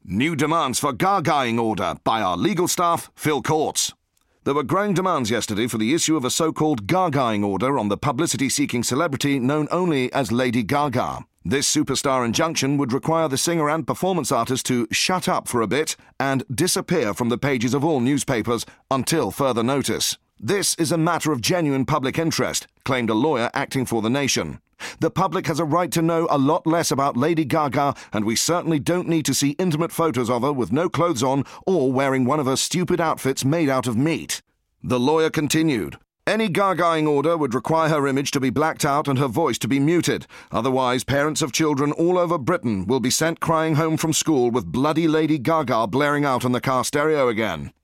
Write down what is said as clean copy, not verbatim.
New demands for Gagaing order by our legal staff, Phil Courts. There were growing demands yesterday for the issue of a so-called Gagaing order on the publicity-seeking celebrity known only as Lady Gaga. This superstar injunction would require the singer and performance artist to shut up for a bit and disappear from the pages of all newspapers until further notice. This is a matter of genuine public interest, claimed a lawyer acting for the Nation. The public has a right to know a lot less about Lady Gaga, and we certainly don't need to see intimate photos of her with no clothes on or wearing one of her stupid outfits made out of meat. The lawyer continued. Any Gagaing order would require her image to be blacked out and her voice to be muted. Otherwise, parents of children all over Britain will be sent crying home from school with bloody Lady Gaga blaring out on the car stereo again.